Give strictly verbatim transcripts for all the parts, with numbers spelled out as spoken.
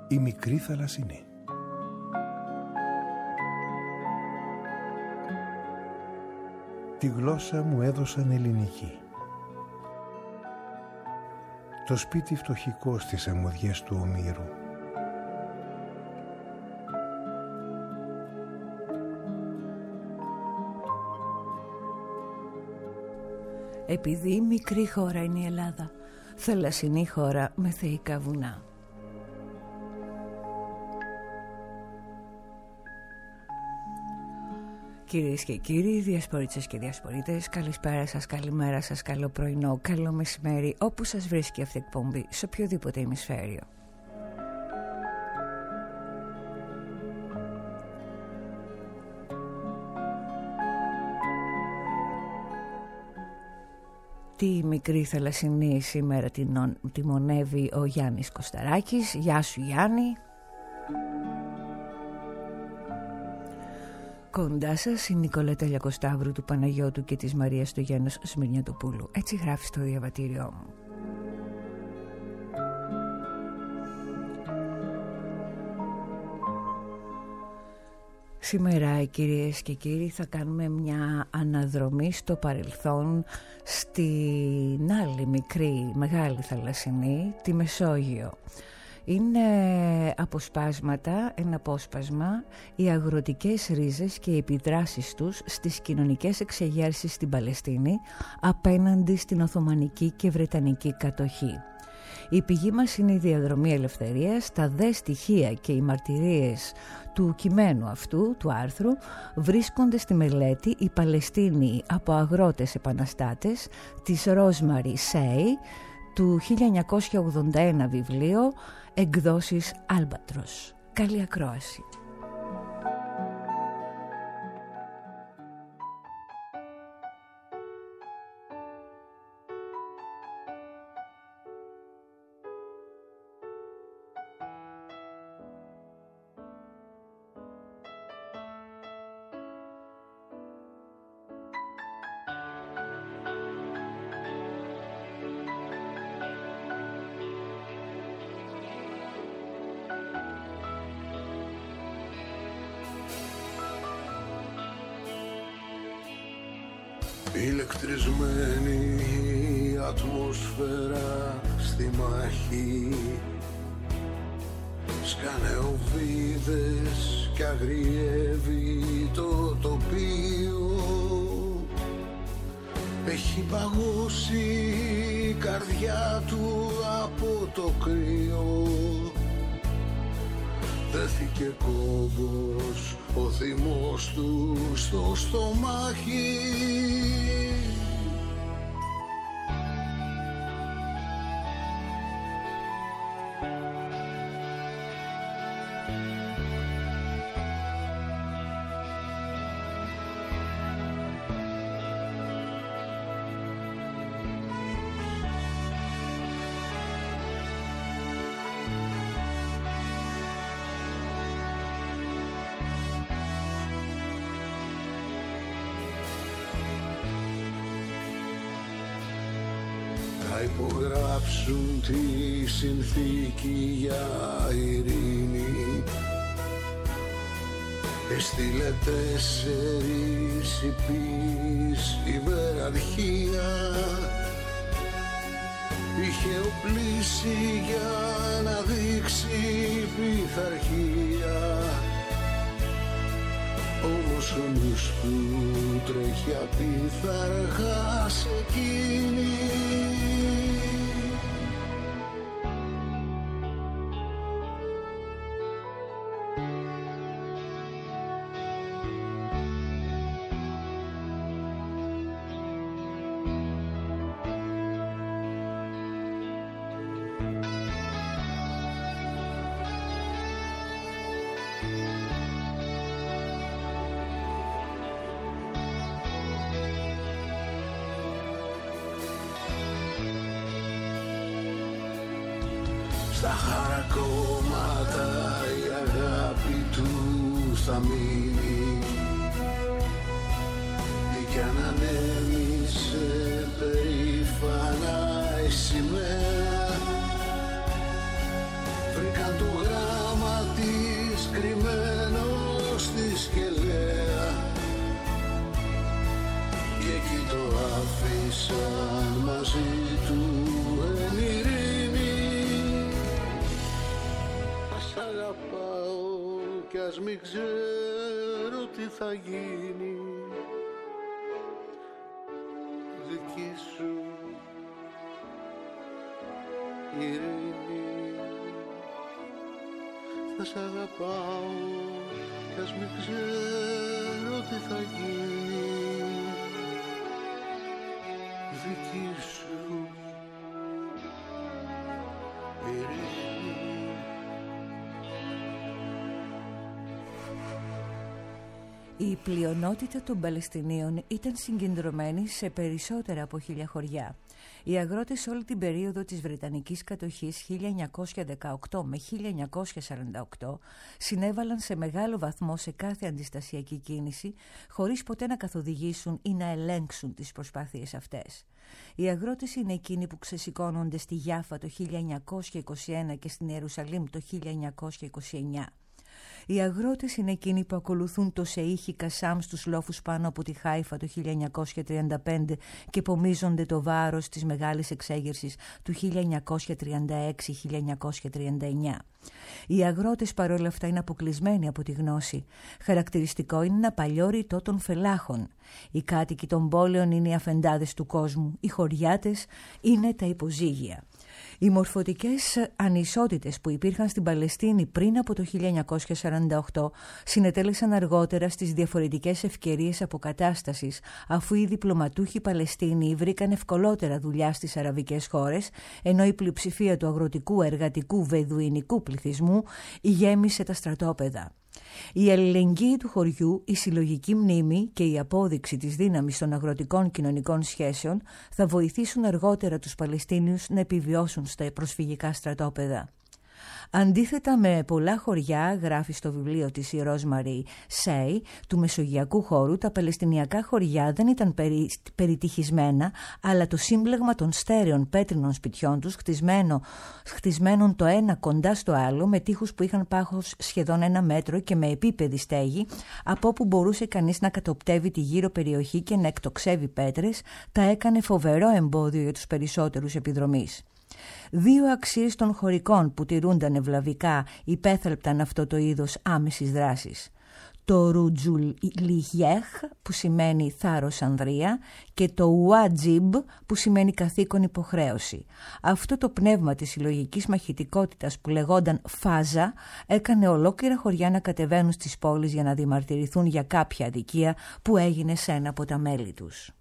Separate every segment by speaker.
Speaker 1: Η μικρή θαλασσινή. Τη γλώσσα μου έδωσαν ελληνική. Το σπίτι φτωχικό στις αμμωδιές του Ομήρου.
Speaker 2: Επειδή μικρή χώρα είναι η Ελλάδα, θαλασσινή χώρα με θεϊκά βουνά. Κυρίες και κύριοι, διασπορίτες και διασπορίτες, καλησπέρα σας, καλημέρα σας, καλό πρωινό, καλό μεσημέρι, όπου σας βρίσκει αυτή η εκπομπή, σε οποιοδήποτε ημισφαίριο. Τη μικρή θαλασσινή σήμερα την τιμονεύει ο Γιάννης Κωσταράκης. Γεια σου Γιάννη. Κοντά σας η Νικολέτα Λιακοσταύρου, του Παναγιώτου και της Μαρίας του Γένος Σμυρνιατοπούλου. Έτσι γράφει στο διαβατήριό μου. Σήμερα, κυρίες και κύριοι, θα κάνουμε μια αναδρομή στο παρελθόν, στην άλλη μικρή μεγάλη θαλασσινή, τη Μεσόγειο. Είναι αποσπάσματα, ένα απόσπασμα, οι αγροτικές ρίζες και οι επιδράσεις τους στις κοινωνικές εξεγέρσεις στην Παλαιστίνη απέναντι στην Οθωμανική και Βρετανική κατοχή. Η πηγή μας είναι η διαδρομή ελευθερίας. Τα δε στοιχεία και οι μαρτυρίες του κειμένου αυτού, του άρθρου, βρίσκονται στη μελέτη «Η Παλαιστίνη από αγρότες επαναστάτες» της Rosemary Say, του χίλια εννιακόσια ογδόντα ένα βιβλίο, εκδόσεις Albatros. Καλή ακρόαση.
Speaker 3: Ηλεκτρισμένη η ατμόσφαιρα στη μάχη, σκάνε οβίδες κι αγριεύει το τοπίο. Έχει παγώσει η καρδιά του από το κρύο. Δέθηκε κόμπος ο θυμός του στο στομάχι. Υπογράψουν τη συνθήκη για ειρήνη. Έστειλε τέσσερις υπείς υπεραρχία. Είχε οπλίσει για να δείξει πειθαρχία. Όμως ο νους του τρέχει απίθαργα σε εκείνη. Στα χαρακόμματα η αγάπη του θα μείνει. Τι κι αν ανέμισε περήφανα η σημαία, βρήκαν το γράμμα σ' αγαπάω κι ας μην ξέρω τι θα γίνει. Δική σου ειρήνη. Θα σ' αγαπάω κι ας μην ξέρω τι θα γίνει. Δική σου ειρήνη.
Speaker 2: Η πλειονότητα των Παλαιστινίων ήταν συγκεντρωμένη σε περισσότερα από χίλια χωριά. Οι αγρότες όλη την περίοδο της Βρετανικής κατοχής χίλια εννιακόσια δεκαοκτώ με χίλια εννιακόσια σαράντα οκτώ συνέβαλαν σε μεγάλο βαθμό σε κάθε αντιστασιακή κίνηση, χωρίς ποτέ να καθοδηγήσουν ή να ελέγξουν τις προσπάθειες αυτές. Οι αγρότες είναι εκείνοι που ξεσηκώνονται στη Γιάφα το χίλια εννιακόσια είκοσι ένα και στην Ιερουσαλήμ το χίλια εννιακόσια είκοσι εννιά. Οι αγρότες είναι εκείνοι που ακολουθούν το Σεΐχι Κασάμ στους λόφους πάνω από τη Χάιφα το χίλια εννιακόσια τριάντα πέντε και πομίζονται το βάρος της μεγάλης εξέγερσης του χίλια εννιακόσια τριάντα έξι με χίλια εννιακόσια τριάντα εννιά. Οι αγρότες παρόλα αυτά είναι αποκλεισμένοι από τη γνώση. Χαρακτηριστικό είναι ένα παλιό ρητό των φελάχων. Οι κάτοικοι των πόλεων είναι οι αφεντάδες του κόσμου. Οι χωριάτες είναι τα υποζύγια. Οι μορφωτικές ανισότητες που υπήρχαν στην Παλαιστίνη πριν από το χίλια εννιακόσια σαράντα οκτώ συνετέλεσαν αργότερα στις διαφορετικές ευκαιρίες αποκατάστασης, αφού οι διπλωματούχοι Παλαιστίνοι βρήκαν ευκολότερα δουλειά στις αραβικές χώρες, ενώ η πλειοψηφία του αγροτικού, εργατικού, βεδουινικού πληθυσμού γέμισε τα στρατόπεδα. Η αλληλεγγύη του χωριού, η συλλογική μνήμη και η απόδειξη της δύναμης των αγροτικών κοινωνικών σχέσεων θα βοηθήσουν αργότερα τους Παλαιστίνιους να επιβιώσουν στα προσφυγικά στρατόπεδα. Αντίθετα με πολλά χωριά, γράφει στο βιβλίο της η Ρόσμαρι Σέι, του μεσογειακού χώρου, τα παλαιστινιακά χωριά δεν ήταν περι, περιτυχισμένα, αλλά το σύμπλεγμα των στέρεων πέτρινων σπιτιών τους, χτισμένο, χτισμένων το ένα κοντά στο άλλο, με τείχους που είχαν πάχος σχεδόν ένα μέτρο και με επίπεδη στέγη, από όπου μπορούσε κανείς να κατοπτεύει τη γύρω περιοχή και να εκτοξεύει πέτρες, τα έκανε φοβερό εμπόδιο για τους περισσότερους επιδρομείς. Δύο αξίες των χωρικών που τηρούνταν ευλαβικά υπέθαλπταν αυτό το είδος άμεσης δράσης. Το Ρουτζουλιγιέχ που σημαίνει θάρρος ανδρεία και το Ουάτζιμπ που σημαίνει καθήκον υποχρέωση. Αυτό το πνεύμα της συλλογικής μαχητικότητας που λεγόταν φάζα έκανε ολόκληρα χωριά να κατεβαίνουν στις πόλεις για να διαμαρτυρηθούν για κάποια αδικία που έγινε σε ένα από τα μέλη τους.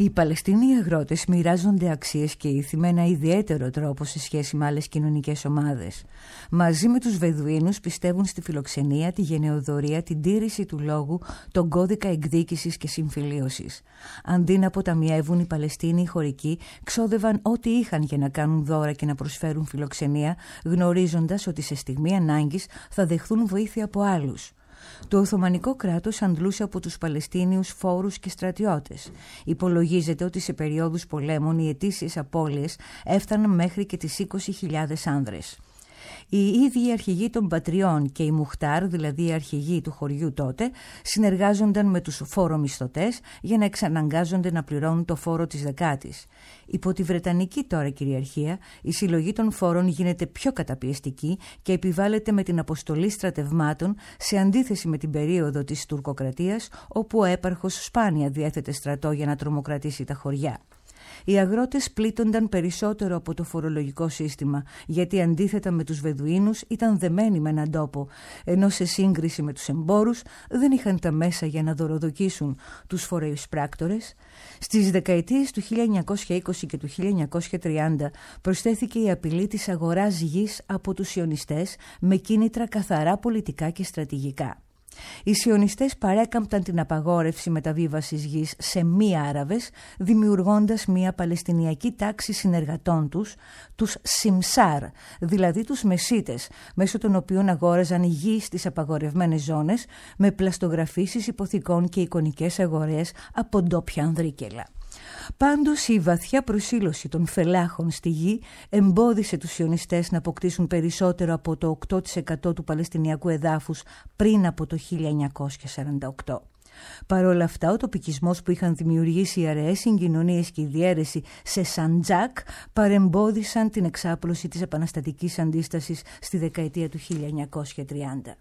Speaker 2: Οι Παλαιστίνοι αγρότες μοιράζονται αξίες και ήθη με ένα ιδιαίτερο τρόπο σε σχέση με άλλες κοινωνικές ομάδες. Μαζί με τους Βεδουίνους πιστεύουν στη φιλοξενία, τη γενεοδορία, την τήρηση του λόγου, τον κώδικα εκδίκησης και συμφιλίωσης. Αντί να αποταμιεύουν, οι Παλαιστίνοι οι χωρικοί ξόδευαν ό,τι είχαν για να κάνουν δώρα και να προσφέρουν φιλοξενία, γνωρίζοντας ότι σε στιγμή ανάγκης θα δεχθούν βοήθεια από άλλους. Το Οθωμανικό κράτος αντλούσε από τους Παλαιστίνιους φόρους και στρατιώτες. Υπολογίζεται ότι σε περιόδους πολέμων οι αιτήσιες απώλειες έφταναν μέχρι και τις είκοσι χιλιάδες άνδρες. Οι ίδιοι αρχηγοί των πατριών και οι Μουχτάρ, δηλαδή οι αρχηγοί του χωριού τότε, συνεργάζονταν με τους φόρομισθωτές για να εξαναγκάζονται να πληρώνουν το φόρο της δεκάτης. Υπό τη Βρετανική τώρα κυριαρχία, η συλλογή των φόρων γίνεται πιο καταπιεστική και επιβάλλεται με την αποστολή στρατευμάτων, σε αντίθεση με την περίοδο της τουρκοκρατίας, όπου ο έπαρχος σπάνια διέθετε στρατό για να τρομοκρατήσει τα χωριά. Οι αγρότες πλήττονταν περισσότερο από το φορολογικό σύστημα, γιατί αντίθετα με τους Βεδουίνους ήταν δεμένοι με έναν τόπο, ενώ σε σύγκριση με τους εμπόρους δεν είχαν τα μέσα για να δωροδοκίσουν τους φορεϊσπράκτορες. Στις δεκαετίες του χίλια εννιακόσια είκοσι και του χίλια εννιακόσια τριάντα προσθέθηκε η απειλή της αγοράς γης από τους Σιωνιστές με κίνητρα καθαρά πολιτικά και στρατηγικά. Οι Σιωνιστές παρέκαμπταν την απαγόρευση μεταβίβασης γης σε μη Άραβες, δημιουργώντας μια παλαιστινιακή τάξη συνεργατών τους, τους Σιμσάρ, δηλαδή τους Μεσίτες, μέσω των οποίων αγόραζαν γη στις απαγορευμένες ζώνες, με πλαστογραφίσεις υποθηκών και εικονικές αγορές από ντόπια ανδρίκελα. Πάντως η βαθιά προσήλωση των φελάχων στη γη εμπόδισε τους Σιωνιστές να αποκτήσουν περισσότερο από το οκτώ τοις εκατό του Παλαιστινιακού εδάφους πριν από το χίλια εννιακόσια σαράντα οκτώ. Παρ' όλα αυτά, ο τοπικισμός που είχαν δημιουργήσει οι αραιές συγκοινωνίες και η διαίρεση σε Σαντζάκ παρεμπόδισαν την εξάπλωση της επαναστατικής αντίστασης στη δεκαετία του χίλια εννιακόσια τριάντα.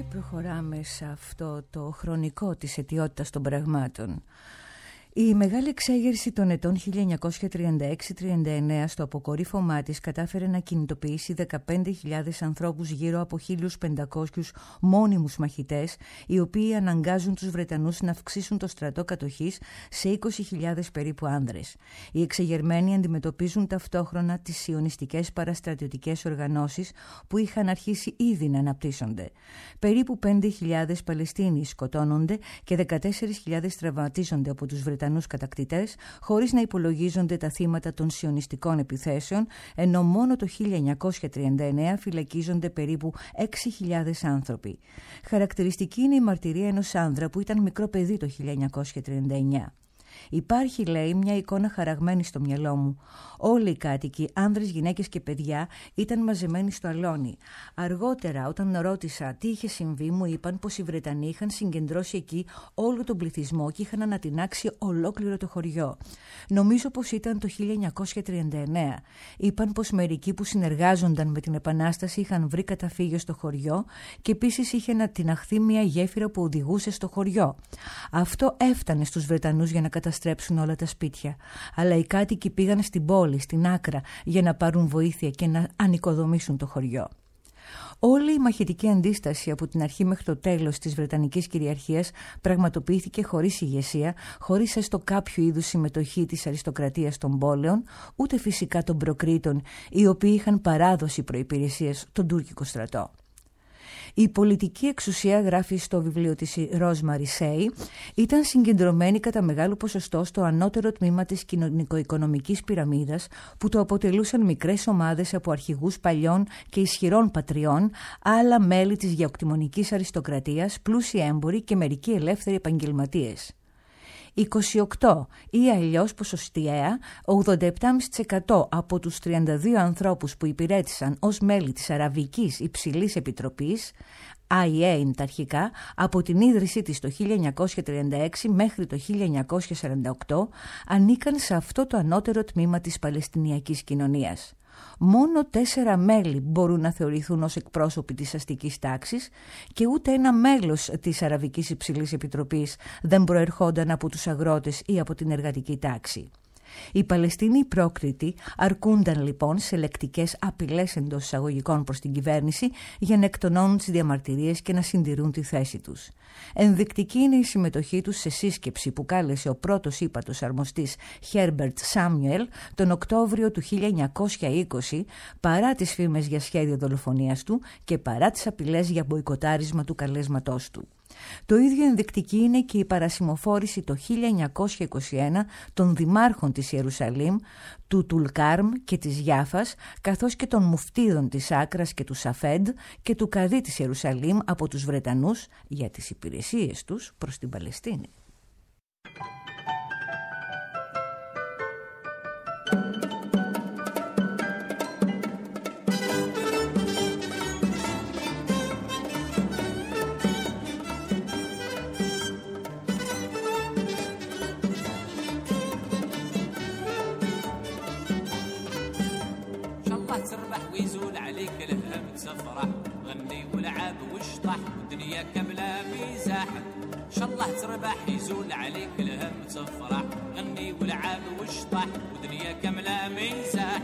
Speaker 2: Προχωράμε σε αυτό το χρονικό της αιτιότητας των πραγμάτων. Η μεγάλη εξέγερση των ετών χίλια εννιακόσια τριάντα έξι τριάντα εννέα στο αποκορύφωμά της κατάφερε να κινητοποιήσει δεκαπέντε χιλιάδες ανθρώπους γύρω από χίλιους πεντακόσιους μόνιμους μαχητές, οι οποίοι αναγκάζουν τους Βρετανούς να αυξήσουν το στρατό κατοχής σε είκοσι χιλιάδες περίπου άνδρες. Οι εξεγερμένοι αντιμετωπίζουν ταυτόχρονα τις σιωνιστικές παραστρατιωτικές οργανώσεις που είχαν αρχίσει ήδη να αναπτύσσονται. Περίπου πέντε χιλιάδες Παλαιστίνοι σκοτώνονται και δεκατέσσερις χιλιάδες τραυματίζονται από τους Βρετανούς κατακτητές, χωρίς να υπολογίζονται τα θύματα των σιωνιστικών επιθέσεων, ενώ μόνο το χίλια εννιακόσια τριάντα εννέα φυλακίζονται περίπου έξι χιλιάδες άνθρωποι. Χαρακτηριστική είναι η μαρτυρία ενός άνδρα που ήταν μικρό παιδί το χίλια εννιακόσια τριάντα εννέα. Υπάρχει, λέει, μια εικόνα χαραγμένη στο μυαλό μου. Όλοι οι κάτοικοι, άνδρες, γυναίκες και παιδιά, ήταν μαζεμένοι στο αλόνι. Αργότερα, όταν ρώτησα τι είχε συμβεί, μου είπαν πως οι Βρετανοί είχαν συγκεντρώσει εκεί όλο τον πληθυσμό και είχαν ανατινάξει ολόκληρο το χωριό. Νομίζω πως ήταν το χίλια εννιακόσια τριάντα εννέα. Είπαν πως μερικοί που συνεργάζονταν με την Επανάσταση είχαν βρει καταφύγιο στο χωριό και επίσης είχε ανατιναχθεί μια γέφυρα που οδηγούσε στο χωριό. Αυτό έφτανε στους Βρετανούς για να καταστρέψουν όλα τα σπίτια. Αλλά οι κάτοικοι πήγαν στην πόλη, στην Άκρα, για να πάρουν βοήθεια και να ανοικοδομήσουν το χωριό. Όλη η μαχητική αντίσταση από την αρχή μέχρι το τέλος της Βρετανικής κυριαρχίας πραγματοποιήθηκε χωρίς ηγεσία, χωρίς έστω κάποιο είδους συμμετοχή της αριστοκρατίας των πόλεων, ούτε φυσικά των προκρήτων, οι οποίοι είχαν παράδοση προϋπηρεσίας στον τουρκικό στρατό. Η πολιτική εξουσία, γράφει στο βιβλίο της Rosemary Say, ήταν συγκεντρωμένη κατά μεγάλο ποσοστό στο ανώτερο τμήμα της κοινωνικο-οικονομικής πυραμίδας, που το αποτελούσαν μικρές ομάδες από αρχηγούς παλιών και ισχυρών πατριών, άλλα μέλη της γεωκτημονικής αριστοκρατίας, πλούσιοι έμποροι και μερικοί ελεύθεροι επαγγελματίες. είκοσι οκτώ ή αλλιώς ποσοστιαία, ογδόντα επτά κόμμα πέντε τοις εκατό από τους τριάντα δύο ανθρώπους που υπηρέτησαν ως μέλη της Αραβικής Υψηλής Επιτροπής, άι έι είναι τα αρχικά, από την ίδρυσή της το χίλια εννιακόσια τριάντα έξι μέχρι το χίλια εννιακόσια σαράντα οκτώ, ανήκαν σε αυτό το ανώτερο τμήμα της Παλαιστινιακής κοινωνίας. Μόνο τέσσερα μέλη μπορούν να θεωρηθούν ως εκπρόσωποι της αστικής τάξης και ούτε ένα μέλος της Αραβικής Υψηλής Επιτροπής δεν προερχόταν από τους αγρότες ή από την εργατική τάξη. Οι Παλαιστίνοι πρόκριτοι αρκούνταν λοιπόν σε λεκτικές απειλές εντός εισαγωγικών προς την κυβέρνηση για να εκτονώνουν τις διαμαρτυρίες και να συντηρούν τη θέση τους. Ενδεικτική είναι η συμμετοχή τους σε σύσκεψη που κάλεσε ο πρώτος ύπατος αρμοστής Herbert Samuel τον Οκτώβριο του χίλια εννιακόσια είκοσι, παρά τις φήμες για σχέδιο δολοφονίας του και παρά τις απειλές για μποϊκοτάρισμα του καλέσματός του. Το ίδιο ενδεικτική είναι και η παρασημοφόρηση το χίλια εννιακόσια είκοσι ένα των δημάρχων της Ιερουσαλήμ, του Τουλκάρμ και της Γιάφας, καθώς και των μουφτίδων της Άκρας και του Σαφέντ και του καδί της Ιερουσαλήμ από τους Βρετανούς για τις υπηρεσίες τους προς την Παλαιστίνη.
Speaker 4: تربح ويزول عليك الهم تفرح غني ولعب واشطح ودنيا كاملة مزاح ان شاء الله تربح يزول عليك الهم تفرح غني ولعب واشطح ودنيا كاملة مزاح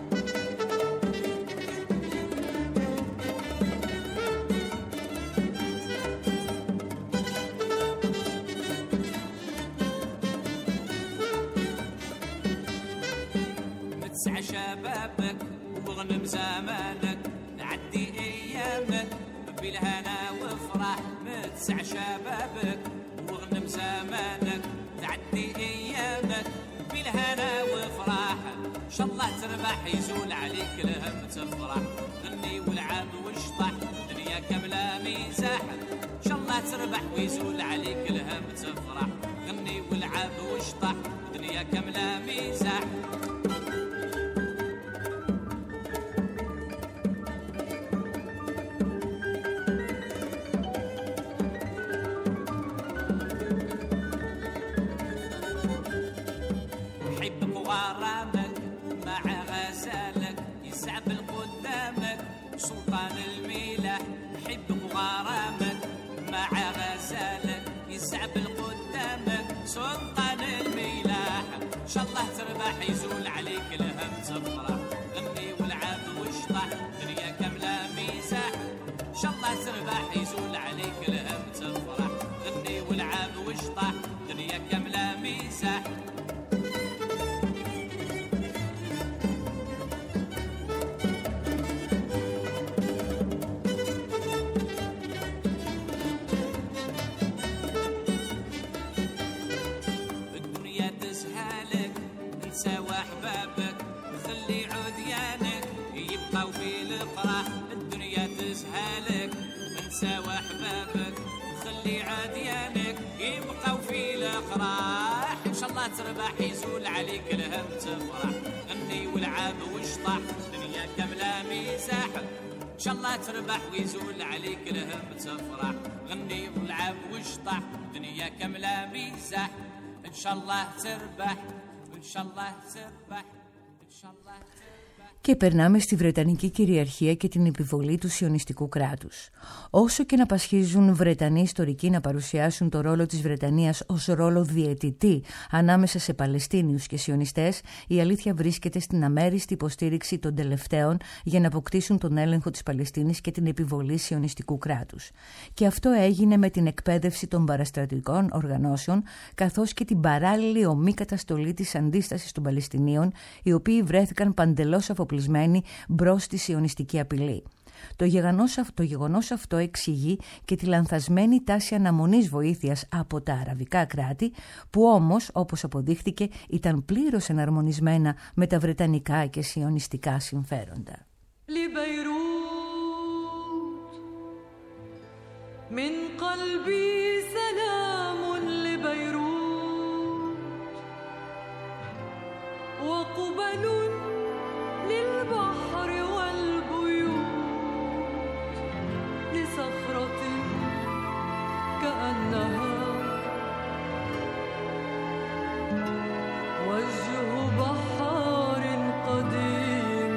Speaker 4: متسع شبابك واغنم زمانك تعدي ايامك بالهنا وافرح متسع شبابك واغنم زمانك تعدي ايامك بالهنا وافرح ان شاء الله تربح يزول عليك الهم تفرح غني والعب واشطح الدنيا كامله مزاح ان شاء الله تربح ويزول عليك الهم تفرح غني والعب واشطح الدنيا كامله مزاح سلطان الميلة حبك وغرامك سلطان الملاح ان شاء الله تربح يزول عليك الهم تفرح غني والعاب واشطح دنيا كامله مزاح ان شاء الله تربح يزول عليك الهم تفرح غني والعاب واشطح دنيا كامله مزاح تربح يزول عليك الهم تفرح غني والعاب واشطح دنيا كامله مزاح ان شاء الله تربح ويزول عليك الهم تفرح غني والعاب واشطح دنيا كامله مزاح ان شاء الله تربح ان شاء الله تربح ان شاء الله تربح.
Speaker 2: Και περνάμε στη Βρετανική κυριαρχία και την επιβολή του σιωνιστικού κράτους. Όσο και να πασχίζουν Βρετανοί ιστορικοί να παρουσιάσουν το ρόλο της Βρετανίας ως ρόλο διαιτητή ανάμεσα σε Παλαιστίνιους και σιωνιστές, η αλήθεια βρίσκεται στην αμέριστη υποστήριξη των τελευταίων για να αποκτήσουν τον έλεγχο της Παλαιστίνης και την επιβολή σιωνιστικού κράτους. Και αυτό έγινε με την εκπαίδευση των παραστρατιωτικών οργανώσεων, καθώς και την παράλληλη ομή καταστολή της αντίστασης των Παλαιστινίων, οι οποίοι βρέθηκαν παντελώς αφοπλισμένοι μπρος στη σιωνιστική απειλή. Το γεγονός, το γεγονός αυτό εξηγεί και τη λανθασμένη τάση αναμονής βοήθειας από τα αραβικά κράτη, που όμως, όπως αποδείχθηκε, ήταν πλήρως εναρμονισμένα με τα βρετανικά και σιωνιστικά συμφέροντα.
Speaker 5: للبحر والبيوت لصخرة كأنها وجه بحار قديم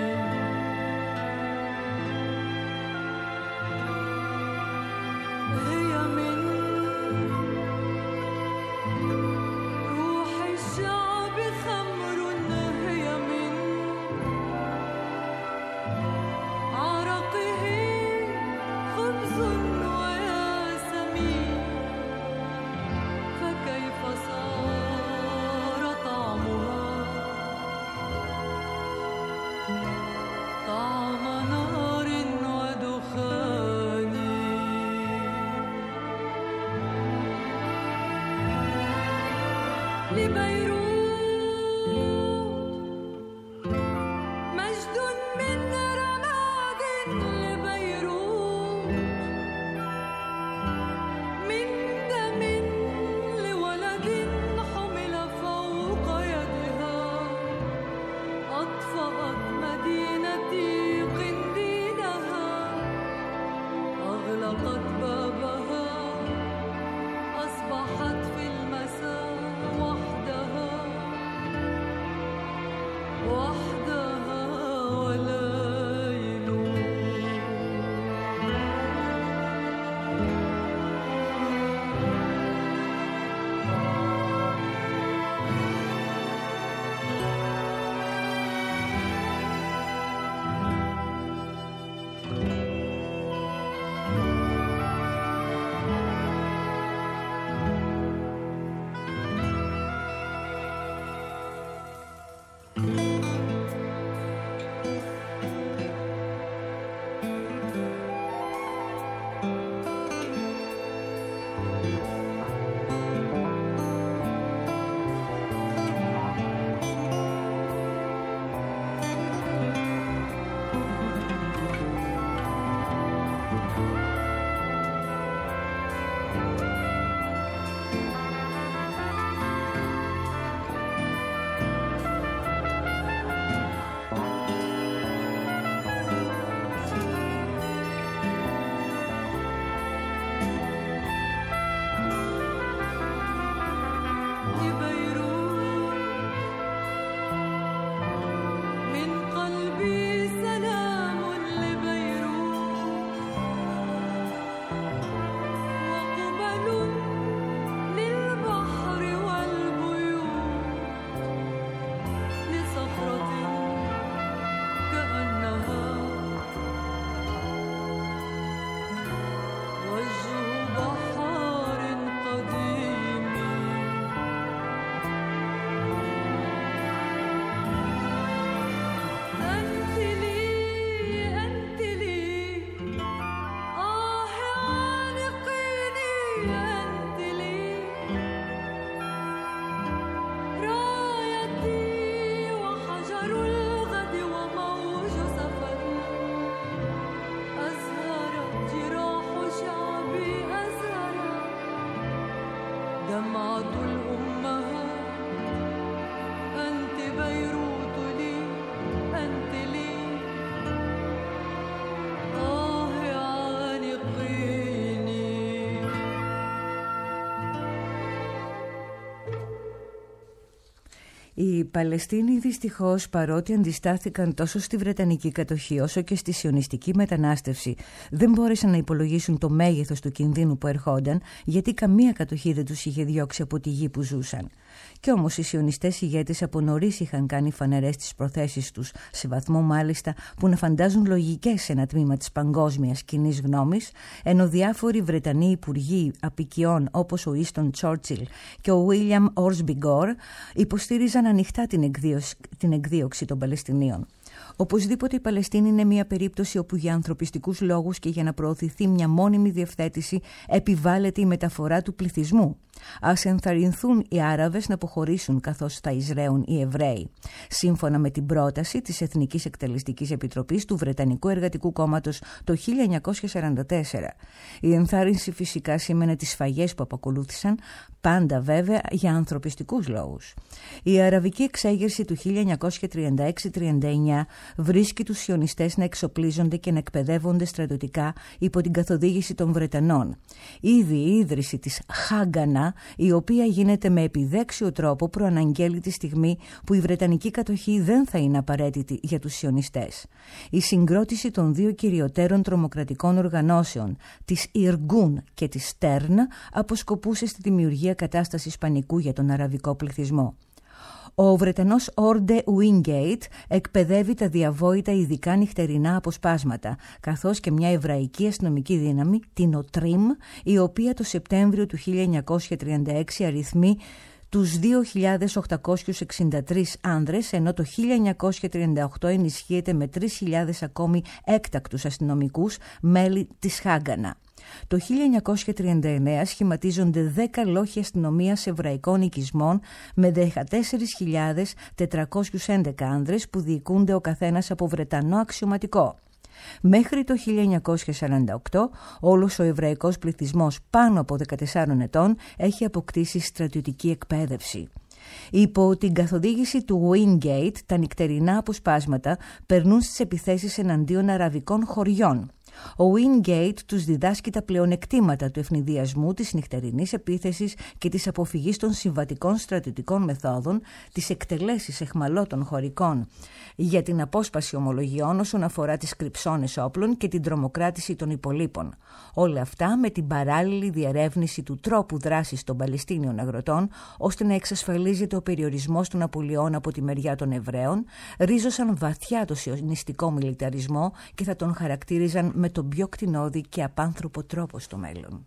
Speaker 5: هي من روح الشعب خمر هي من عرقه خبز وياسمين فكيف صار طعمها طعم نار ودخان لبيروت
Speaker 2: Οι Παλαιστίνοι δυστυχώς, παρότι αντιστάθηκαν τόσο στη Βρετανική κατοχή όσο και στη σιωνιστική μετανάστευση, δεν μπόρεσαν να υπολογίσουν το μέγεθος του κινδύνου που ερχόταν, γιατί καμία κατοχή δεν τους είχε διώξει από τη γη που ζούσαν. Κι όμως οι σιωνιστές ηγέτες από νωρίς είχαν κάνει φανερές τις προθέσεις τους, σε βαθμό μάλιστα που να φαντάζουν λογικές σε ένα τμήμα της παγκόσμιας κοινής γνώμης, ενώ διάφοροι Βρετανοί υπουργοί απικιών όπως ο Ίστον Τσόρτσιλ και ο Βίλιαμ Όρσμπι Γκορ υποστήριζαν ανοιχτά την εκδίωξη, την εκδίωξη των Παλαιστινίων. Οπωσδήποτε η Παλαιστίνη είναι μια περίπτωση όπου για ανθρωπιστικούς λόγους και για να προωθηθεί μια μόνιμη διευθέτηση επιβάλλεται η μεταφορά του πληθυσμού. Ας ενθαρρυνθούν οι Άραβες να αποχωρήσουν καθώς θα εισραίουν οι Εβραίοι. Σύμφωνα με την πρόταση της Εθνικής Εκτελεστικής Επιτροπής του Βρετανικού Εργατικού Κόμματος το χίλια εννιακόσια σαράντα τέσσερα. Η ενθάρρυνση φυσικά σήμαινε τις σφαγές που απακολούθησαν, πάντα βέβαια για ανθρωπιστικούς λόγους. Η αραβική εξέγερση του χίλια εννιακόσια τριάντα έξι τριάντα εννιά βρίσκει τους σιωνιστές να εξοπλίζονται και να εκπαιδεύονται στρατιωτικά υπό την καθοδήγηση των Βρετανών. Ήδη η ίδρυση της Χάγκανα, η οποία γίνεται με επιδέξιο τρόπο, προαναγγέλει τη στιγμή που η Βρετανική κατοχή δεν θα είναι απαραίτητη για τους σιωνιστές. Η συγκρότηση των δύο κυριωτέρων τρομοκρατικών οργανώσεων, της Ιργκούν και της Στέρν, αποσκοπούσε στη δημιουργία κατάστασης πανικού για τον αραβικό πληθυσμό. Ο Βρετανός Όρντε Ουίνγκέιτ εκπαιδεύει τα διαβόητα ειδικά νυχτερινά αποσπάσματα, καθώς και μια εβραϊκή αστυνομική δύναμη, την ΟΤΡΙΜ, η οποία το Σεπτέμβριο του χίλια εννιακόσια τριάντα έξι αριθμεί τους δύο χιλιάδες οκτακόσιους εξήντα τρεις άνδρες, ενώ το χίλια εννιακόσια τριάντα οκτώ ενισχύεται με τρεις χιλιάδες ακόμη έκτακτους αστυνομικούς μέλη της Χάγκανα. Το χίλια εννιακόσια τριάντα εννέα σχηματίζονται δέκα λόχοι αστυνομίας εβραϊκών οικισμών με δεκατέσσερις χιλιάδες τετρακόσιους έντεκα άνδρες που διοικούνται ο καθένας από Βρετανό αξιωματικό. Μέχρι το χίλια εννιακόσια σαράντα οκτώ όλος ο εβραϊκός πληθυσμός πάνω από δεκατεσσάρων ετών έχει αποκτήσει στρατιωτική εκπαίδευση. Υπό την καθοδήγηση του Wingate, τα νυχτερινά αποσπάσματα περνούν στις επιθέσεις εναντίον αραβικών χωριών. Ο Wingate τους διδάσκει τα πλεονεκτήματα του ευνηδιασμού, της νυχτερινής επίθεσης και της αποφυγής των συμβατικών στρατιωτικών μεθόδων, της εκτελέσεις εχμαλώτων χωρικών για την απόσπαση ομολογιών όσον αφορά τις κρυψώνες όπλων και την τρομοκράτηση των υπολείπων. Όλα αυτά με την παράλληλη διερεύνηση του τρόπου δράσης των Παλαιστίνιων αγροτών, ώστε να εξασφαλίζεται ο περιορισμός των απολειών από τη μεριά των Εβραίων, ρίζωσαν βαθιά το σιωνιστικό μιλιταρισμό και θα τον χαρακτήριζαν με τον πιο κτηνώδη και απάνθρωπο τρόπο στο μέλλον.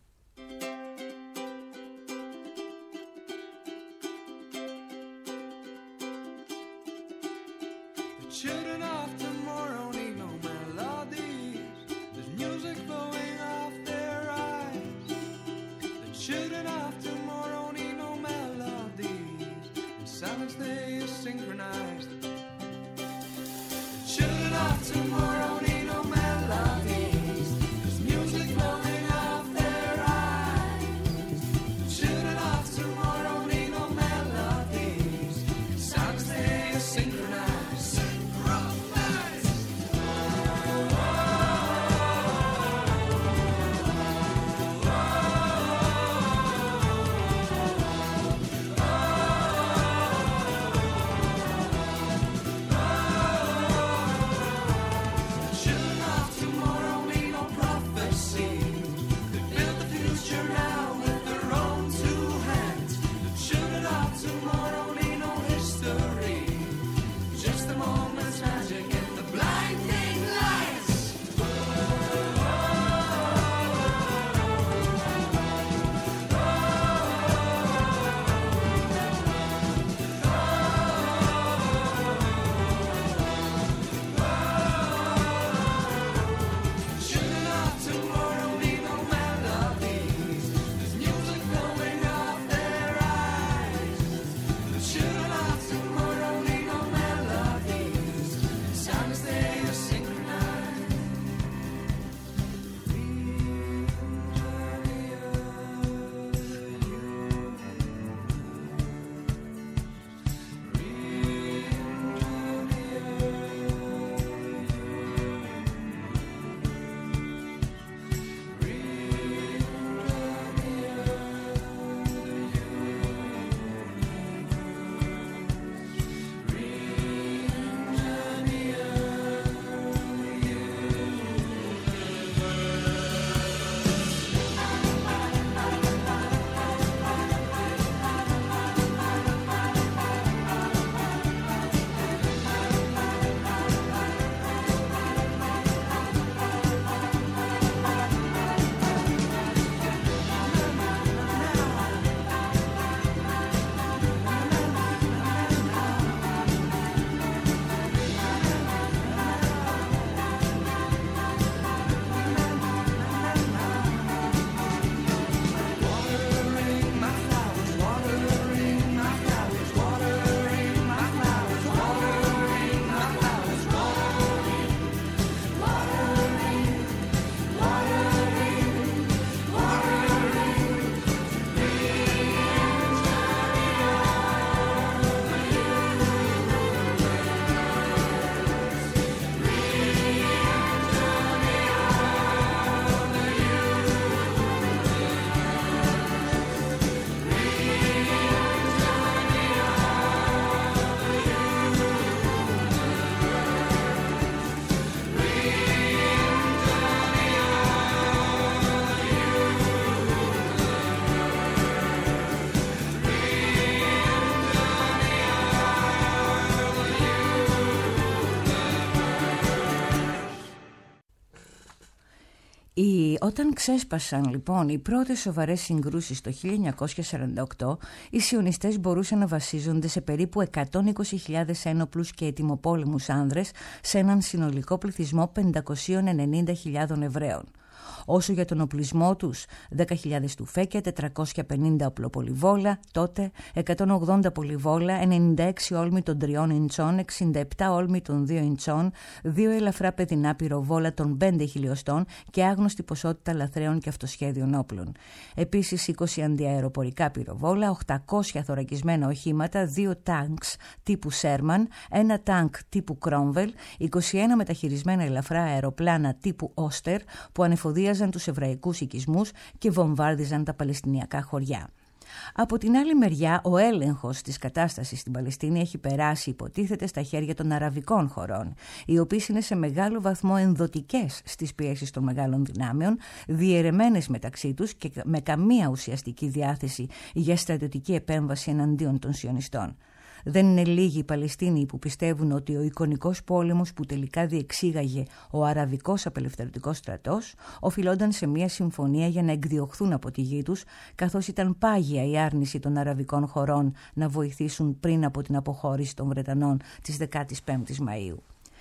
Speaker 2: Οι, όταν ξέσπασαν λοιπόν οι πρώτες σοβαρές συγκρούσεις το χίλια εννιακόσια σαράντα οκτώ, οι σιωνιστές μπορούσαν να βασίζονται σε περίπου εκατόν είκοσι χιλιάδες ένοπλους και ετοιμοπόλεμους άνδρες σε έναν συνολικό πληθυσμό πεντακόσιες ενενήντα χιλιάδες Εβραίων. Όσο για τον οπλισμό τους, δέκα χιλιάδες τουφέκια, τετρακόσια πενήντα οπλοπολιβόλα, τότε εκατόν ογδόντα πολυβόλα, ενενήντα έξι όλμοι των τριών ιντσών, εξήντα επτά όλμοι των δύο ιντσών, δύο ελαφρά παιδινά πυροβόλα των πέντε χιλιοστών και άγνωστη ποσότητα λαθρέων και αυτοσχέδιων όπλων. Επίσης είκοσι αντιαεροπορικά πυροβόλα, οκτακόσια θωρακισμένα οχήματα, δύο τάγκς τύπου Σέρμαν, ένα τάγκ τύπου Κρόμβελ, είκοσι ένα μεταχειρισμένα ελαφρά αεροπλάνα τύπου Όστερ που ανεφοδίαζαν τους εβραϊκούς οικισμούς και βομβάρδιζαν τα παλαιστινιακά χωριά. Από την άλλη μεριά, ο έλεγχος της κατάστασης στην Παλαιστίνη έχει περάσει, υποτίθεται, στα χέρια των αραβικών χωρών, οι οποίες είναι σε μεγάλο βαθμό ενδοτικές στις πιέσεις των μεγάλων δυνάμεων, διαιρεμένες μεταξύ τους και με καμία ουσιαστική διάθεση για στρατιωτική επέμβαση εναντίον των σιωνιστών. Δεν είναι λίγοι οι Παλαιστίνοι που πιστεύουν ότι ο εικονικός πόλεμος που τελικά διεξήγαγε ο Αραβικός Απελευθερωτικός Στρατός οφειλόταν σε μια συμφωνία για να εκδιωχθούν από τη γη τους, καθώς ήταν πάγια η άρνηση των αραβικών χωρών να βοηθήσουν πριν από την αποχώρηση των Βρετανών της δεκάτης πέμπτης Μαΐου.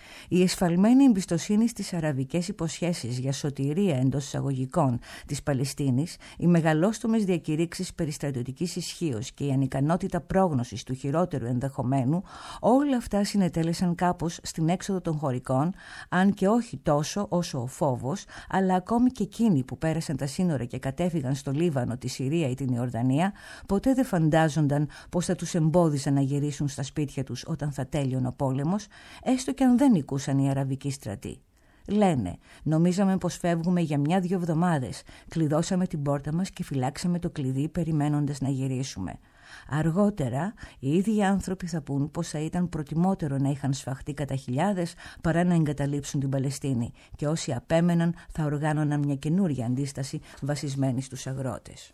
Speaker 2: Η εσφαλμένη εμπιστοσύνη στις αραβικές υποσχέσεις για σωτηρία εντός εισαγωγικών της Παλαιστίνης, οι μεγαλόστομες διακηρύξεις περί στρατιωτικής ισχύως και η ανικανότητα πρόγνωσης του χειρότερου ενδεχομένου, όλα αυτά συνετέλεσαν κάπως στην έξοδο των χωρικών, αν και όχι τόσο όσο ο φόβος, αλλά ακόμη και εκείνοι που πέρασαν τα σύνορα και κατέφυγαν στο Λίβανο, τη Συρία ή την Ιορδανία, ποτέ δεν φαντάζονταν πως θα τους εμπόδιζαν να γυρίσουν στα σπίτια τους όταν θα τέλειωνε ο πόλεμος, έστω και αν δεν νικούσαν οι αραβικοί στρατοί. Λένε, νομίζαμε πως φεύγουμε για μια-δυο εβδομάδες, κλειδώσαμε την πόρτα μας και φυλάξαμε το κλειδί περιμένοντας να γυρίσουμε. Αργότερα, οι ίδιοι άνθρωποι θα πούν πως θα ήταν προτιμότερο να είχαν σφαχτεί κατά χιλιάδες παρά να εγκαταλείψουν την Παλαιστίνη και όσοι απέμεναν θα οργάνωναν μια καινούρια αντίσταση βασισμένη στους αγρότες.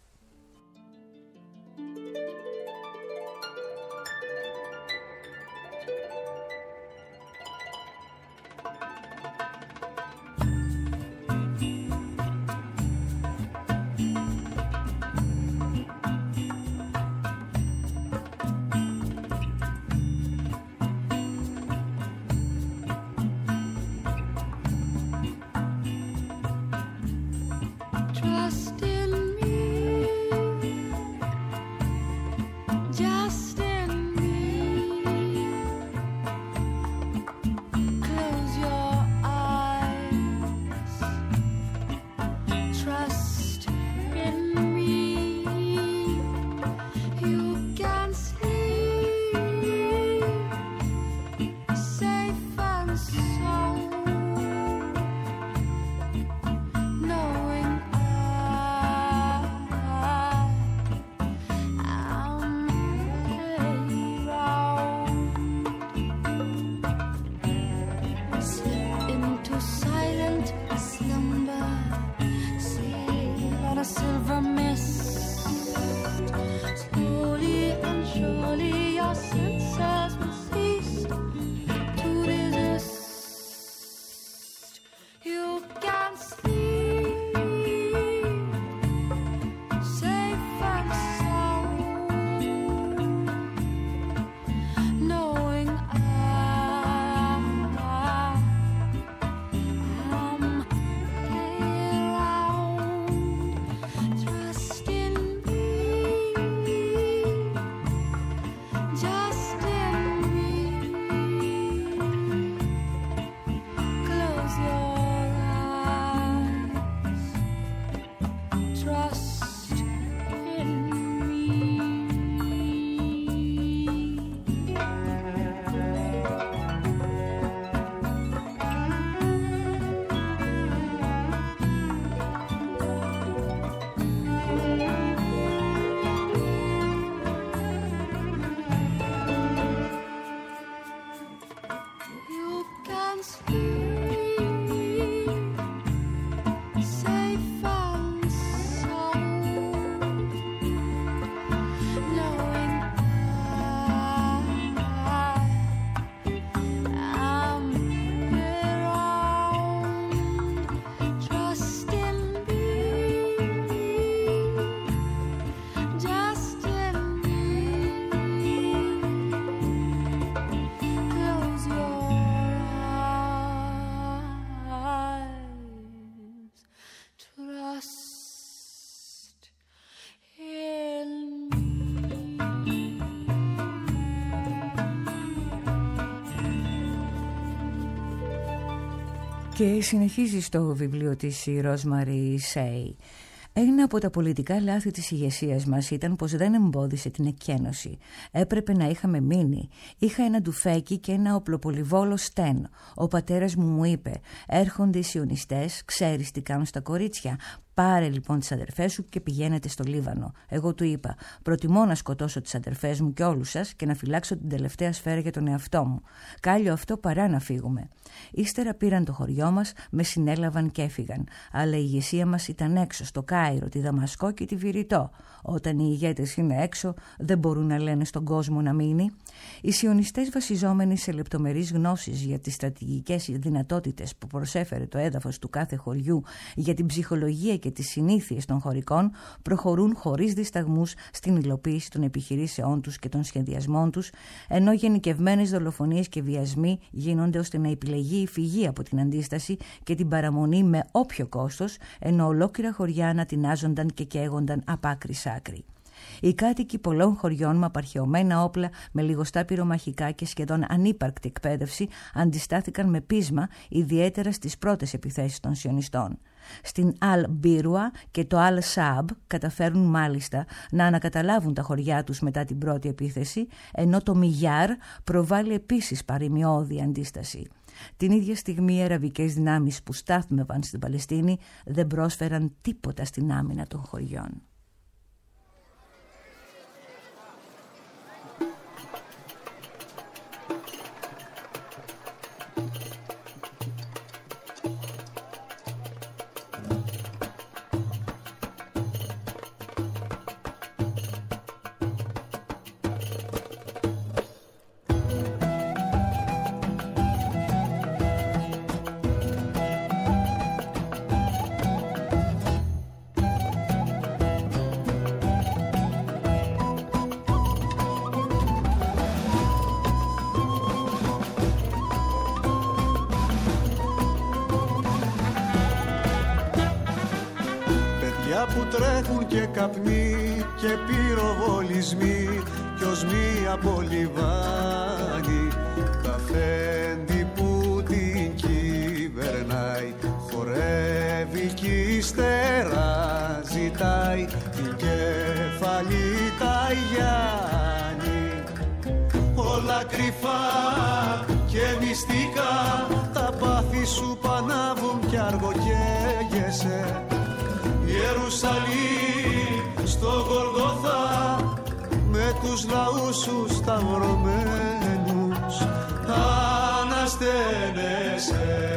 Speaker 6: Knowing I
Speaker 2: Και συνεχίζει στο βιβλίο της η Ρόσμαρι Σέι. Ένα από τα πολιτικά λάθη της ηγεσίας μας ήταν πως δεν εμπόδισε την εκκένωση. Έπρεπε να είχαμε μείνει. Είχα ένα ντουφέκι και ένα οπλοπολιβόλο στέν. Ο πατέρας μου μου είπε: έρχονται οι σιωνιστές, ξέρεις τι κάνουν στα κορίτσια. Πάρε λοιπόν τις αδερφές σου και πηγαίνετε στο Λίβανο. Εγώ του είπα: προτιμώ να σκοτώσω τις αδερφές μου και όλους σας και να φυλάξω την τελευταία σφαίρα για τον εαυτό μου. Κάλιο αυτό παρά να φύγουμε. Ύστερα πήραν το χωριό μας, με συνέλαβαν και έφυγαν. Αλλά η ηγεσία μας ήταν έξω, στο Κάιρο, τη Δαμασκό και τη Βηρητό. Όταν οι ηγέτες είναι έξω, δεν μπορούν να λένε στον κόσμο να μείνει. Οι σιωνιστές, βασιζόμενοι σε λεπτομερείς γνώσεις για τις στρατηγικές δυνατότητες που προσέφερε το έδαφος του κάθε χωριού, για την ψυχολογία και τις συνήθειες των χωρικών, προχωρούν χωρίς δισταγμούς στην υλοποίηση των επιχειρήσεών τους και των σχεδιασμών τους, ενώ γενικευμένες δολοφονίες και βιασμοί γίνονται ώστε να επιλεγεί η φυγή από την αντίσταση και την παραμονή με όποιο κόστος, ενώ ολόκληρα χωριά ανατινάζονταν και καίγονταν απ' άκρη σ' άκρη. Οι κάτοικοι πολλών χωριών με απαρχαιωμένα όπλα, με λιγοστά πυρομαχικά και σχεδόν ανύπαρκτη εκπαίδευση, αντιστάθηκαν με πείσμα, ιδιαίτερα στις πρώτες επιθέσεις των σιωνιστών. Στην Αλ-Μπίρουα και το Αλ-Σαμπ καταφέρουν μάλιστα να ανακαταλάβουν τα χωριά τους μετά την πρώτη επίθεση, ενώ το Μιγιάρ προβάλλει επίσης παρημιώδη αντίσταση. Την ίδια στιγμή οι αραβικές δυνάμεις που στάθμευαν στην Παλαιστίνη δεν πρόσφεραν τίποτα στην άμυνα των χωριών.
Speaker 3: Που τρέχουν και καπνοί και πυροβολισμοί κι ως μία πολυβάνη τα αφέντη που την κυβερνάει χορεύει κι ύστερα ζητάει την κεφαλή τα Γιάννη. Όλα κρυφά και μυστικά τα πάθη σου πανάβουν κι αργοκαίγεσαι. Ιερουσαλήμ στο Γολγοθά με τους λαούς σου σταυρωμένους ανασταίνεσαι.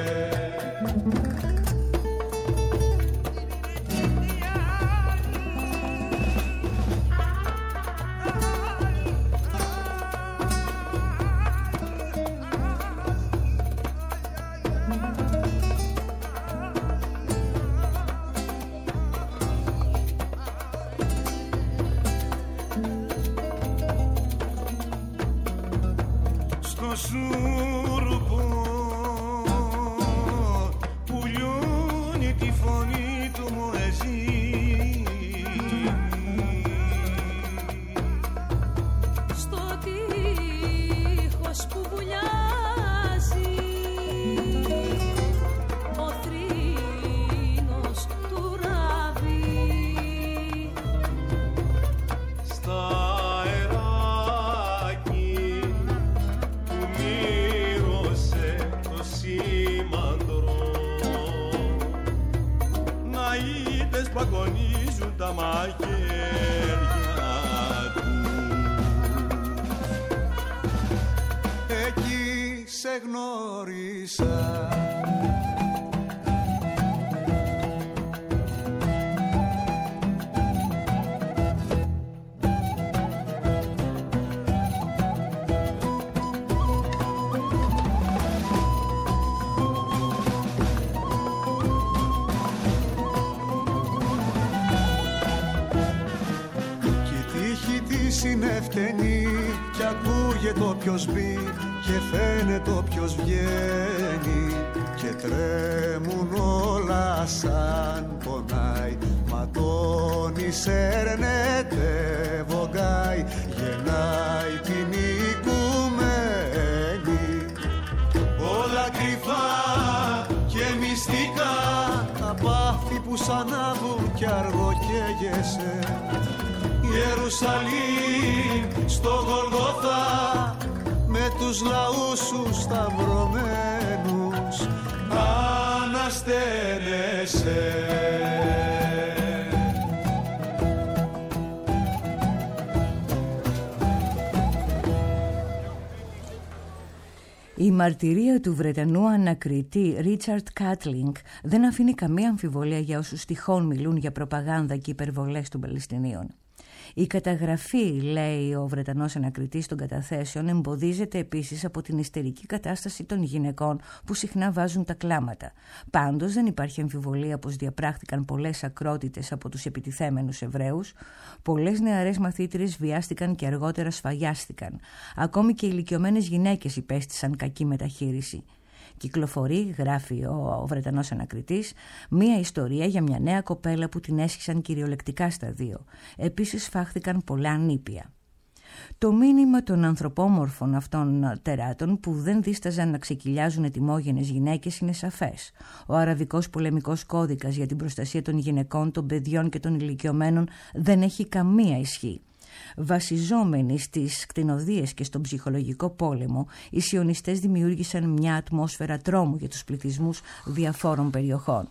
Speaker 3: Είναι φτηνή κι ακούγεται όποιος μπει και φαίνεται όποιος βγαίνει και τρέμουν όλα σαν πονάει, ματώνει, σέρνεται, βογκάει, γεννάει την οικουμένη. Όλα κρυφά και που σ' ανάβουν κι αργοκαίγεσαι. Ιερουσαλήμ στο Γολγοθά με τους λαούς σου σταυρωμένους ανασταίνεσαι.
Speaker 2: Η μαρτυρία του Βρετανού ανακριτή Ρίτσαρντ Κάτλινγκ δεν αφήνει καμία αμφιβολία για όσους τυχόν μιλούν για προπαγάνδα και υπερβολές των Παλαιστινίων. Η καταγραφή, λέει ο Βρετανός ανακριτής των καταθέσεων, εμποδίζεται επίσης από την ιστερική κατάσταση των γυναικών που συχνά βάζουν τα κλάματα. Πάντως δεν υπάρχει αμφιβολία πως διαπράχθηκαν πολλές ακρότητες από τους επιτιθέμενους Εβραίους. Πολλές νεαρές μαθήτριες βιάστηκαν και αργότερα σφαγιάστηκαν. Ακόμη και ηλικιωμένες γυναίκες υπέστησαν κακή μεταχείριση. Κυκλοφορεί, γράφει ο, ο Βρετανός ανακριτής, μία ιστορία για μια νέα κοπέλα που την έσχισαν κυριολεκτικά στα δύο. Επίσης φάχθηκαν πολλά νήπια. Το μήνυμα των ανθρωπόμορφων αυτών τεράτων που δεν δίσταζαν να ξεκυλιάζουν ετοιμόγενες γυναίκες είναι σαφές. Ο Αραβικός πολεμικός κώδικας για την προστασία των γυναικών, των παιδιών και των ηλικιωμένων δεν έχει καμία ισχύ. Βασιζόμενοι στις κτηνοδίες και στον ψυχολογικό πόλεμο, οι σιωνιστές δημιούργησαν μια ατμόσφαιρα τρόμου για τους πληθυσμούς διαφόρων περιοχών.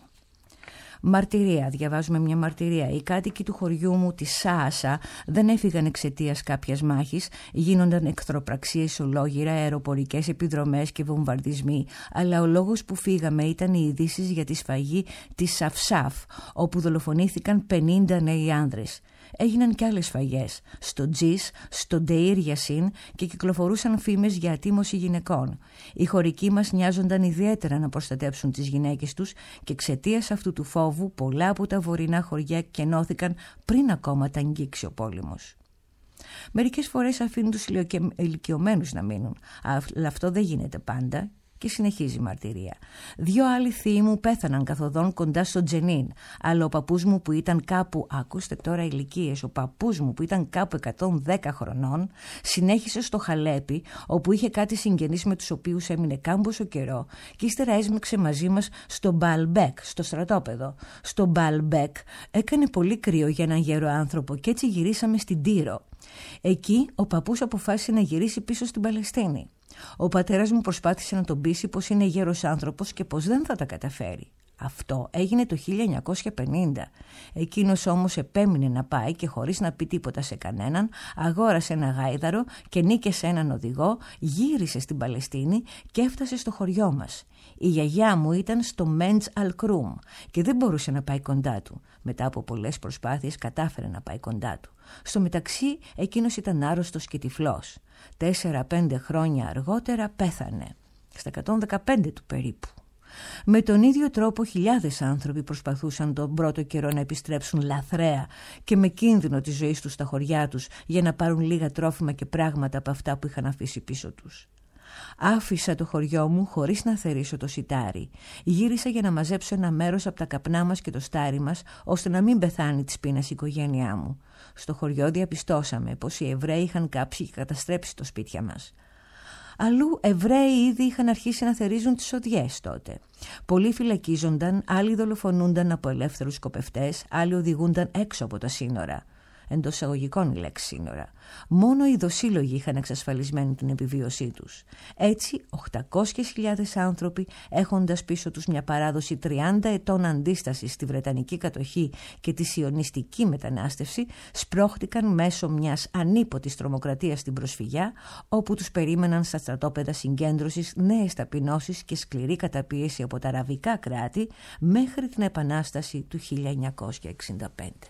Speaker 2: Μαρτυρία, διαβάζουμε μια μαρτυρία. Οι κάτοικοι του χωριού μου της Σάασα δεν έφυγαν εξαιτίας κάποιας μάχης, γίνονταν εχθροπραξίες ολόγυρα, αεροπορικές επιδρομές και βομβαρδισμοί, αλλά ο λόγος που φύγαμε ήταν οι ειδήσεις για τη σφαγή της Σαφσάφ, όπου δολοφονήθηκαν πενήντα νέοι άνδρες. Έγιναν και άλλες σφαγές, στο Τζις, στο Ντεΐρ Γιασίν και κυκλοφορούσαν φήμες για ατίμωση γυναικών. Οι χωρικοί μας νοιάζονταν ιδιαίτερα να προστατέψουν τις γυναίκες τους και εξαιτίας αυτού του φόβου πολλά από τα βορεινά χωριά κενώθηκαν πριν ακόμα τα αγγίξει ο πόλεμος. Μερικές φορές αφήνουν τους ηλικιωμένους να μείνουν, αλλά αυτό δεν γίνεται πάντα. Και συνεχίζει η μαρτυρία. Δύο άλλοι θείοι μου πέθαναν καθοδόν κοντά στο Τζενίν, αλλά ο παππούς μου που ήταν κάπου, ακούστε τώρα ηλικίες, ο παππούς μου που ήταν κάπου εκατόν δέκα χρονών, συνέχισε στο Χαλέπι, όπου είχε κάτι συγγενείς με τους οποίους έμεινε κάμποσο καιρό, και ύστερα έσμιξε μαζί μας στο Μπαλμπέκ, στο στρατόπεδο. Στο Μπαλμπέκ έκανε πολύ κρύο για έναν γέρο άνθρωπο και έτσι γυρίσαμε στην Τύρο. Εκεί ο παππούς αποφάσισε να γυρίσει πίσω στην Παλαιστίνη. Ο πατέρας μου προσπάθησε να τον πείσει πως είναι γέρος άνθρωπος και πως δεν θα τα καταφέρει. Αυτό έγινε το χίλια εννιακόσια πενήντα. Εκείνος όμως επέμεινε να πάει και χωρίς να πει τίποτα σε κανέναν, αγόρασε ένα γάιδαρο και νίκησε έναν οδηγό, γύρισε στην Παλαιστίνη και έφτασε στο χωριό μας. Η γιαγιά μου ήταν στο Μέντς Αλκρούμ και δεν μπορούσε να πάει κοντά του. Μετά από πολλές προσπάθειες κατάφερε να πάει κοντά του. Στο μεταξύ εκείνος ήταν άρρωστος και τυφλός. Τέσσερα-πέντε χρόνια αργότερα πέθανε, στα εκατόν δεκαπέντε του περίπου. Με τον ίδιο τρόπο χιλιάδες άνθρωποι προσπαθούσαν τον πρώτο καιρό να επιστρέψουν λαθρέα και με κίνδυνο της ζωής τους στα χωριά τους για να πάρουν λίγα τρόφιμα και πράγματα από αυτά που είχαν αφήσει πίσω τους. Άφησα το χωριό μου χωρίς να θερήσω το σιτάρι. Γύρισα για να μαζέψω ένα μέρος από τα καπνά μας και το στάρι μας, ώστε να μην πεθάνει της πείνας η οικογένειά μου. Στο χωριό διαπιστώσαμε πως οι Εβραίοι είχαν κάψει και καταστρέψει το σπίτια μας. Αλλού Εβραίοι ήδη είχαν αρχίσει να θερίζουν τις οδιές τότε. Πολλοί φυλακίζονταν, άλλοι δολοφονούνταν από ελεύθερους σκοπευτές, άλλοι οδηγούνταν έξω από τα σύνορα. Εντός εισαγωγικών η λέξη σύνορα. Μόνο οι δοσύλλογοι είχαν εξασφαλισμένη την επιβίωσή τους. Έτσι, οκτακόσιες χιλιάδες άνθρωποι, έχοντας πίσω τους μια παράδοση τριάντα ετών αντίστασης στη Βρετανική κατοχή και τη σιωνιστική μετανάστευση, σπρώχτηκαν μέσω μιας ανίποτης τρομοκρατίας στην προσφυγιά, όπου τους περίμεναν στα στρατόπεδα συγκέντρωσης νέες ταπεινώσεις και σκληρή καταπίεση από τα αραβικά κράτη μέχρι την Επανάσταση του χίλια εννιακόσια εξήντα πέντε.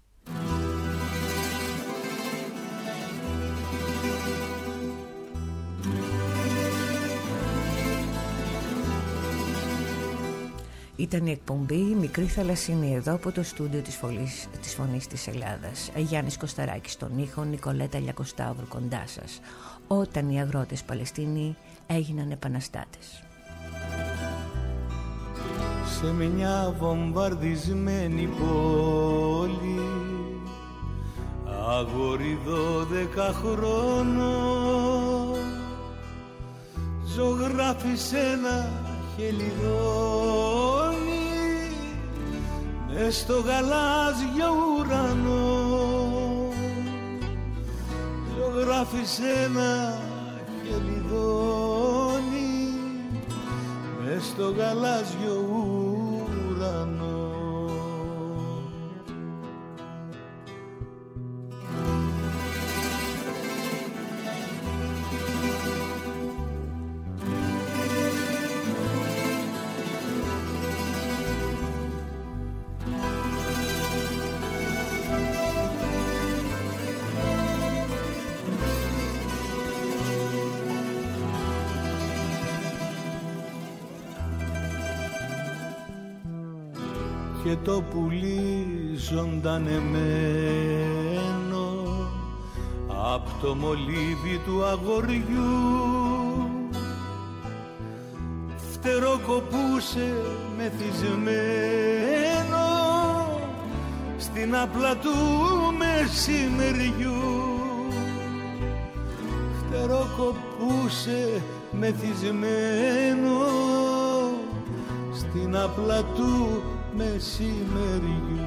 Speaker 2: Ήταν η εκπομπή Μικρή Θαλασσινή εδώ από το στούντιο της, φωλής, της Φωνής της Ελλάδας. Γιάννης Κωσταράκης στον ήχο, Νικολέτα Λιακοσταύρου κοντά σας. Όταν οι αγρότες Παλαιστίνοι έγιναν επαναστάτες.
Speaker 3: Σε μια βομβαρδισμένη πόλη, αγόρι δώδεκα χρόνων, ζωγράφησε ένα χελιδόνι μες στο γαλάζιο ουρανό ζωγράφεις ένα χελιδόνι μες στο γαλάζιο ουρανό. Και το πουλί ζωντανεμένο απ' το μολύβι του αγοριού φτεροκοπούσε μεθυσμένο στην άπλα του μεσημεριού. Φτεροκοπούσε μεθυσμένο στην άπλα του μεσημεριού.